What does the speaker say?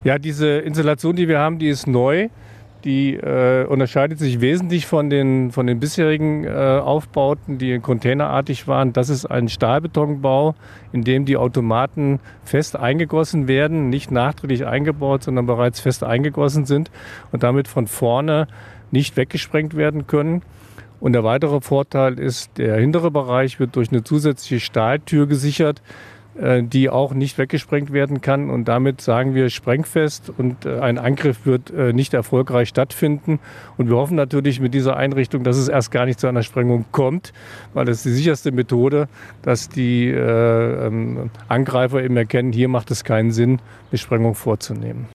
Ja, diese Installation, die wir haben, die ist neu. Die unterscheidet sich wesentlich von den bisherigen Aufbauten, die containerartig waren. Das ist ein Stahlbetonbau, in dem die Automaten fest eingegossen werden, nicht nachträglich eingebaut, sondern bereits fest eingegossen sind und damit von vorne nicht weggesprengt werden können. Und der weitere Vorteil ist, der hintere Bereich wird durch eine zusätzliche Stahltür gesichert, die auch nicht weggesprengt werden kann. Und damit sagen wir sprengfest und ein Angriff wird nicht erfolgreich stattfinden. Und wir hoffen natürlich mit dieser Einrichtung, dass es erst gar nicht zu einer Sprengung kommt, weil das ist die sicherste Methode, dass die Angreifer eben erkennen, hier macht es keinen Sinn, eine Sprengung vorzunehmen.